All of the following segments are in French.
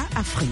Afrique.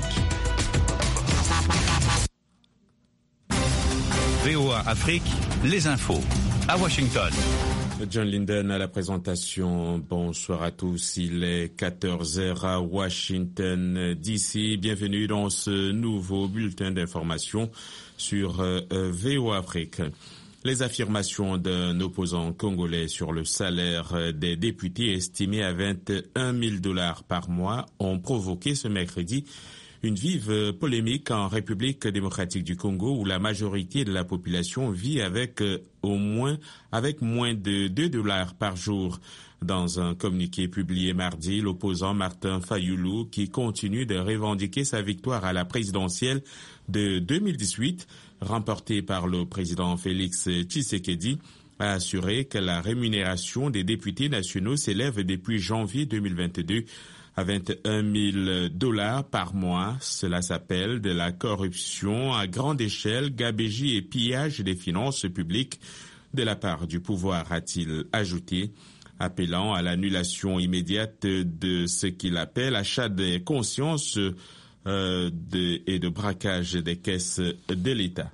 VOA Afrique, les infos. À Washington. John Linden à la présentation. Bonsoir à tous. Il est 14h à Washington DC. Bienvenue dans ce nouveau bulletin d'information sur VOA Afrique. Les affirmations d'un opposant congolais sur le salaire des députés estimé à $21 000 par mois ont provoqué ce mercredi une vive polémique en République démocratique du Congo où la majorité de la population vit avec moins de $2 par jour. Dans un communiqué publié mardi, l'opposant Martin Fayulu, qui continue de revendiquer sa victoire à la présidentielle de 2018, remportée par le président Félix Tshisekedi, a assuré que la rémunération des députés nationaux s'élève depuis janvier 2022 à $21 000 par mois. Cela s'appelle de la corruption à grande échelle, gabegie et pillage des finances publiques de la part du pouvoir, a-t-il ajouté, appelant à l'annulation immédiate de ce qu'il appelle achat de conscience et de braquage des caisses de l'État.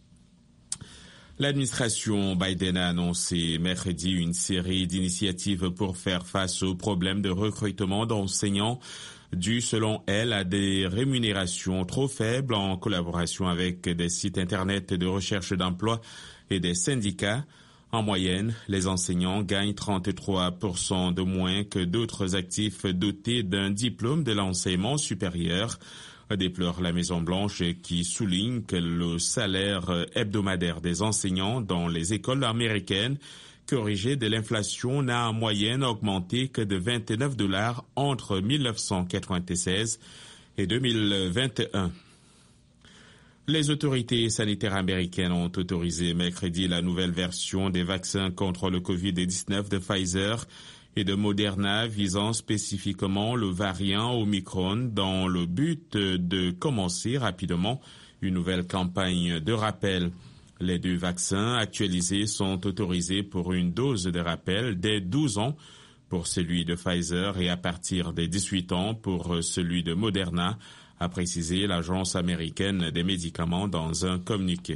L'administration Biden a annoncé mercredi une série d'initiatives pour faire face aux problèmes de recrutement d'enseignants dus, selon elle, à des rémunérations trop faibles en collaboration avec des sites Internet de recherche d'emploi et des syndicats. En moyenne, les enseignants gagnent 33% de moins que d'autres actifs dotés d'un diplôme de l'enseignement supérieur, déplore la Maison-Blanche qui souligne que le salaire hebdomadaire des enseignants dans les écoles américaines, corrigé de l'inflation, n'a en moyenne augmenté que de $29 entre 1996 et 2021. Les autorités sanitaires américaines ont autorisé mercredi la nouvelle version des vaccins contre le Covid-19 de Pfizer et de Moderna visant spécifiquement le variant Omicron dans le but de commencer rapidement une nouvelle campagne de rappel. Les deux vaccins actualisés sont autorisés pour une dose de rappel dès 12 ans pour celui de Pfizer et à partir des 18 ans pour celui de Moderna, a précisé l'Agence américaine des médicaments dans un communiqué.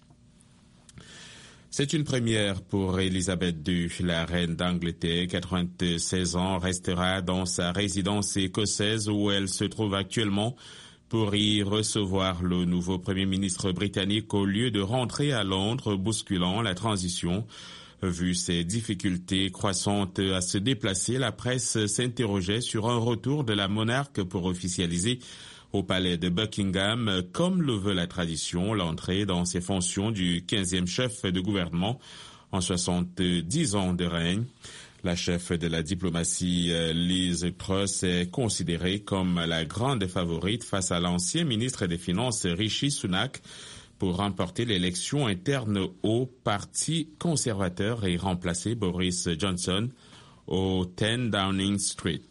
C'est une première pour Elisabeth II. La reine d'Angleterre, 96 ans, restera dans sa résidence écossaise où elle se trouve actuellement pour y recevoir le nouveau Premier ministre britannique au lieu de rentrer à Londres, bousculant la transition. Vu ses difficultés croissantes à se déplacer, la presse s'interrogeait sur un retour de la monarque pour officialiser au palais de Buckingham, comme le veut la tradition, l'entrée dans ses fonctions du 15e chef de gouvernement en 70 ans de règne. La chef de la diplomatie, Liz Truss, est considérée comme la grande favorite face à l'ancien ministre des Finances, Rishi Sunak, pour remporter l'élection interne au Parti conservateur et remplacer Boris Johnson au 10 Downing Street.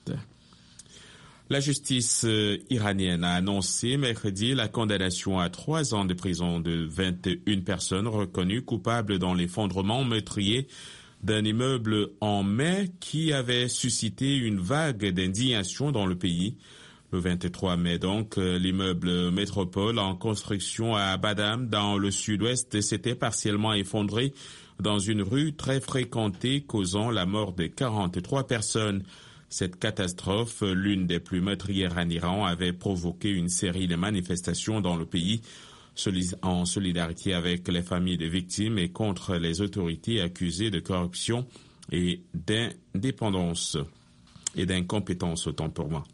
La justice iranienne a annoncé mercredi la condamnation à 3 ans de prison de 21 personnes reconnues coupables dans l'effondrement meurtrier d'un immeuble en mai qui avait suscité une vague d'indignation dans le pays. Le 23 mai donc, l'immeuble Métropole en construction à Badam dans le sud-ouest s'était partiellement effondré dans une rue très fréquentée causant la mort de 43 personnes. Cette catastrophe, l'une des plus meurtrières en Iran, avait provoqué une série de manifestations dans le pays en solidarité avec les familles des victimes et contre les autorités accusées de corruption et d'indépendance et d'incompétence, autant pour moi.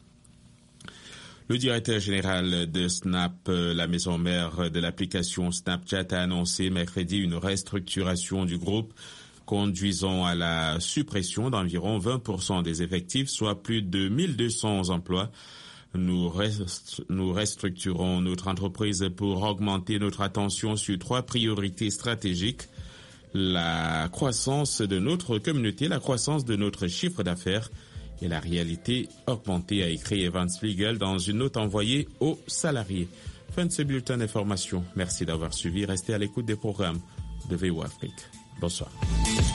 Le directeur général de Snap, la maison mère de l'application Snapchat, a annoncé mercredi une restructuration du groupe conduisant à la suppression d'environ 20% des effectifs, soit plus de 1200 emplois. Nous restructurons notre entreprise pour augmenter notre attention sur 3 priorités stratégiques. La croissance de notre communauté, la croissance de notre chiffre d'affaires et la réalité augmentée, a écrit Evan Spiegel dans une note envoyée aux salariés. Fin de ce bulletin d'information. Merci d'avoir suivi. Restez à l'écoute des programmes de VOA Afrique. Bonsoir.